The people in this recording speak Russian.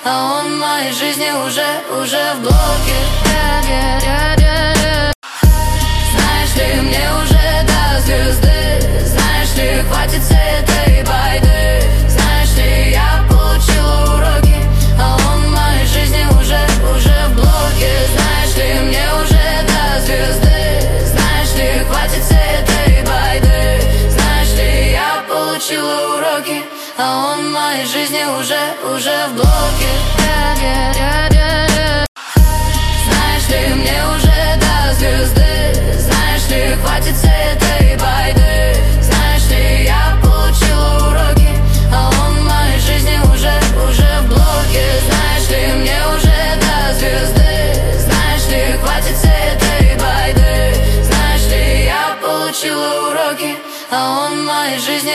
а он в моей жизни уже в блоке. Знаешь ли, мне уже до звезды, знаешь ли, хватит этой байды. Знаешь ли, я получила уроки, а он в моей жизни уже в блоке. Знаешь ли, мне уже до звезды, знаешь ли, хватит этой байды. Знаешь ли, я получила уроки, а он в моей жизни уже в блоке. Знаешь ли, мне уже до звезды, знаешь ли, хватит этой байды. Знаешь ли, я получила уроки, а он в моей жизни уже в блоке. Знаешь ли, мне уже до звезды, знаешь ли, хватит этой байды. Знаешь ли, я получила уроки, а он в моей жизни